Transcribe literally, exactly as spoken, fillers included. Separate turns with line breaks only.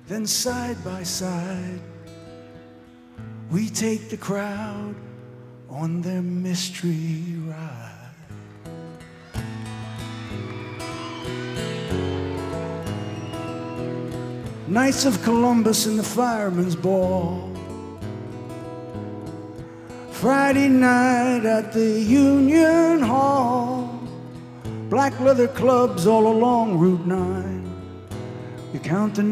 Then side by side, we take the crowd on their mystery ride. Knights of Columbus and the Fireman's Ball. Friday night at the Union Hall. Black leather clubs all along Route nine. You count the